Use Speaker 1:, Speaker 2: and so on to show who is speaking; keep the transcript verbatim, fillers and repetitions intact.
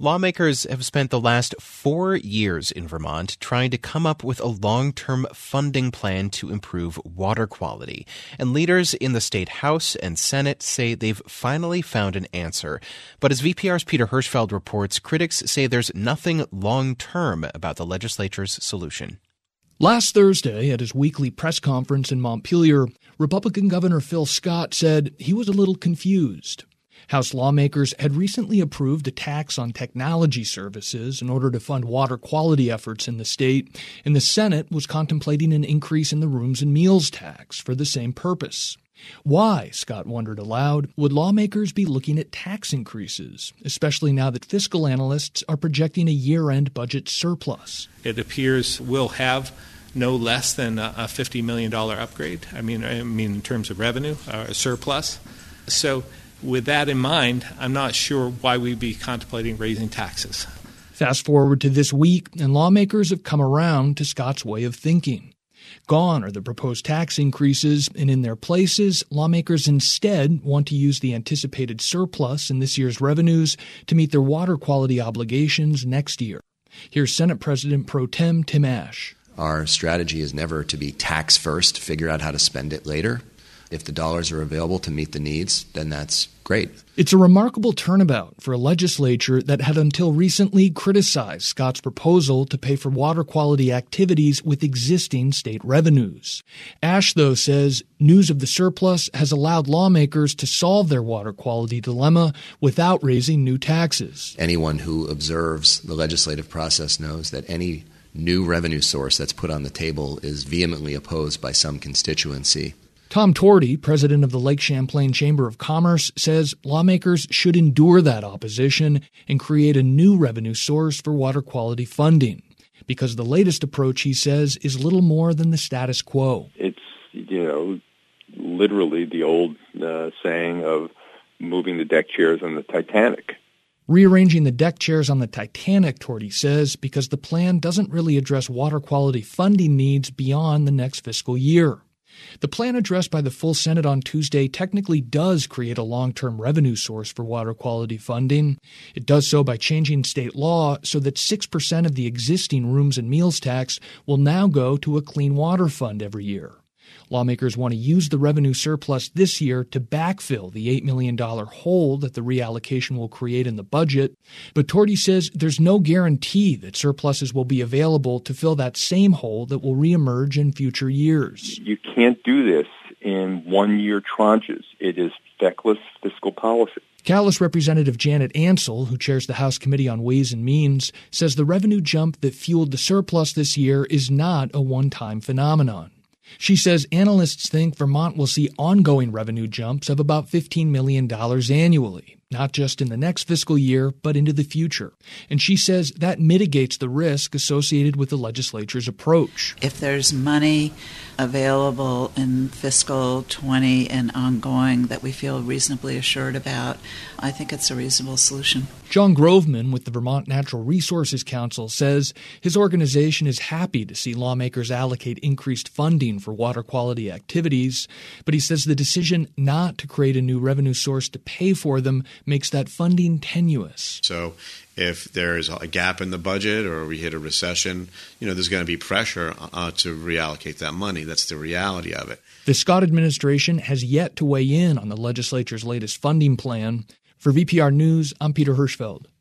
Speaker 1: Lawmakers have spent the last four years in Vermont trying to come up with a long-term funding plan to improve water quality. And leaders in the state House and Senate say they've finally found an answer. But as V P R's Peter Hirschfeld reports, critics say there's nothing long-term about the legislature's solution.
Speaker 2: Last Thursday, at his weekly press conference in Montpelier, Republican Governor Phil Scott said he was a little confused. House lawmakers had recently approved a tax on technology services in order to fund water quality efforts in the state, and the Senate was contemplating an increase in the rooms and meals tax for the same purpose. Why, Scott wondered aloud, would lawmakers be looking at tax increases, especially now that fiscal analysts are projecting a year-end budget surplus?
Speaker 3: It appears we'll have no less than a fifty million dollars upgrade. I mean, I mean in terms of revenue, uh, a surplus. So with that in mind, I'm not sure why we'd be contemplating raising taxes.
Speaker 2: Fast forward to this week, and lawmakers have come around to Scott's way of thinking. Gone are the proposed tax increases, and in their places, lawmakers instead want to use the anticipated surplus in this year's revenues to meet their water quality obligations next year. Here's Senate President Pro Tem Tim Ashe.
Speaker 4: Our strategy is never to be tax first, figure out how to spend it later. If the dollars are available to meet the needs, then that's great.
Speaker 2: It's a remarkable turnabout for a legislature that had until recently criticized Scott's proposal to pay for water quality activities with existing state revenues. Ashe, though, says news of the surplus has allowed lawmakers to solve their water quality dilemma without raising new taxes.
Speaker 4: Anyone who observes the legislative process knows that any new revenue source that's put on the table is vehemently opposed by some constituency.
Speaker 2: Tom Torty, president of the Lake Champlain Chamber of Commerce, says lawmakers should endure that opposition and create a new revenue source for water quality funding, because the latest approach, he says, is little more than the status quo.
Speaker 5: It's, you know, literally the old uh, saying of moving the deck chairs on the Titanic.
Speaker 2: Rearranging the deck chairs on the Titanic, Torty says, because the plan doesn't really address water quality funding needs beyond the next fiscal year. The plan addressed by the full Senate on Tuesday technically does create a long-term revenue source for water quality funding. It does so by changing state law so that six percent of the existing rooms and meals tax will now go to a clean water fund every year. Lawmakers want to use the revenue surplus this year to backfill the eight million dollars hole that the reallocation will create in the budget. But Torty says there's no guarantee that surpluses will be available to fill that same hole that will reemerge in future years.
Speaker 5: You can't do this in one-year tranches. It is feckless fiscal policy.
Speaker 2: Calais Representative Janet Ansell, who chairs the House Committee on Ways and Means, says the revenue jump that fueled the surplus this year is not a one-time phenomenon. She says analysts think Vermont will see ongoing revenue jumps of about fifteen million dollars annually, not just in the next fiscal year, but into the future. And she says that mitigates the risk associated with the legislature's approach.
Speaker 6: If there's money available in fiscal twenty and ongoing that we feel reasonably assured about, I think it's a reasonable solution.
Speaker 2: John Groveman with the Vermont Natural Resources Council says his organization is happy to see lawmakers allocate increased funding for water quality activities, but he says the decision not to create a new revenue source to pay for them makes that funding tenuous.
Speaker 7: So if there's a gap in the budget or we hit a recession, you know, there's going to be pressure uh, to reallocate that money. That's the reality of it.
Speaker 2: The Scott administration has yet to weigh in on the legislature's latest funding plan. For V P R News, I'm Peter Hirschfeld.